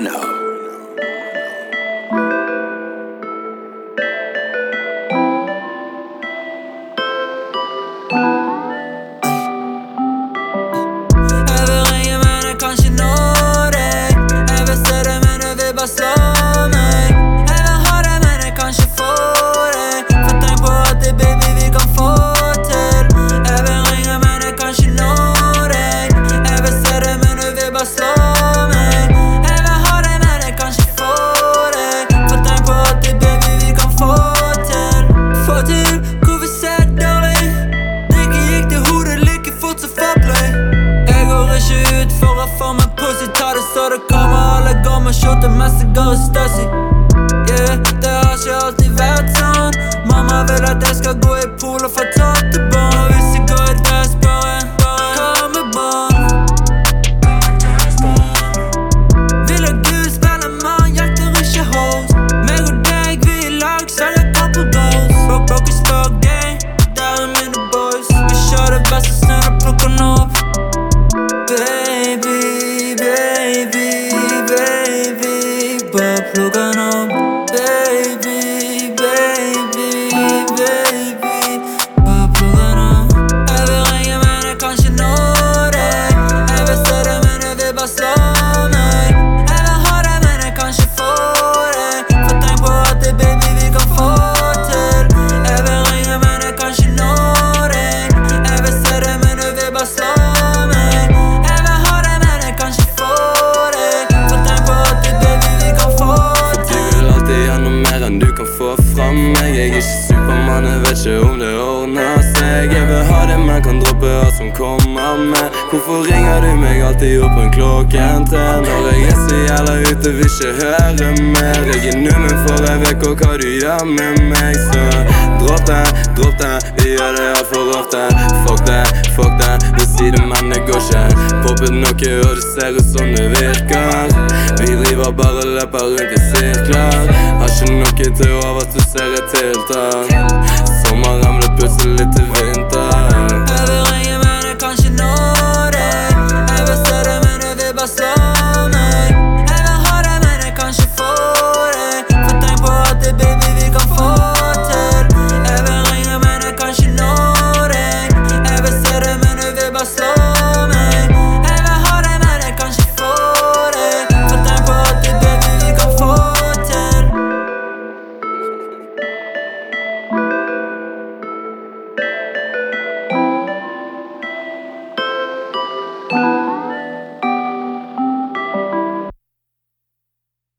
know. Jeg vil ringe, men jeg kan ikke nå deg. Jeg vil se deg, men du vil bare slå meg. Jeg vil ha deg, men jeg kan ikke få deg. For tenk på at det, baby, vi kan få til. Jeg vil ringe, men jeg kan ikke nå deg. Jeg vil se deg, men du vil bare slå meg. Jeg vil ha deg, men jeg kan ikke få deg. For tenk på at det, baby, vi kan få til. Få til, hvorfor ser jeg dårlig? Ikke gikk til hodet like fort som forplay. Jeg går ikke ut for å få meg pussy. Ta det så det kommer, alle går med skjorte mens jeg går i Stasi. Yeah, det har ikke alltid vært sånn. Mamma vil at jeg skal gå i pool og få tatt til bånd. Og hvis jeg går i dress, bare hva med bånd? Vil jeg du spiller mann, hjerter ikke hoes. Meg og deg, vi i lag, selger couple goals. Broke spør gang, der mine boys. Vi kjører det beste snø og plukker den opp. Baby, baby, baby, bare plukk den opp. Baby, baby, baby, bare plukk den opp. Jeg vil ringe, men jeg kan ikke nå deg. Jeg vil se deg, men du vil bare slå meg. Jeg vil ha deg, men jeg kan ikke få deg. For tenk på at det, baby, vi kan få til. Jeg vil ringe, men jeg kan ikke nå deg. Jeg vil se deg, men du vil bare slå meg. Jeg vil ha deg, men jeg kan ikke få deg. For tenk på at det, baby, vi kan få til. Du vil alltid gjøre noe mer enn du kan få fra meg. Jeg er ikke Superman, jeg vet ikke om det ordner seg. Jeg vil ha det, men kan droppe alt som kommer med. Hvorfor ringer du meg alltid opp en klokken 3? Når jeg er så jævla ute, vil ikke høre mer. Jeg er nummen for jeg vet hva du gjør med meg. Så dropp det, vi gjør det alt for ofte. Fuck det, du sier det, men det går ikke. Poppet noe, og det ser ut som det virker. Vi driver bare og løper rundt i sirkler. Har ikke noe til over at du ser et tiltak. Sommeren ble plutselig til vinter. Jeg vil ringe, men jeg kan ikke nå deg. Jeg vil se deg, men du vil bare slå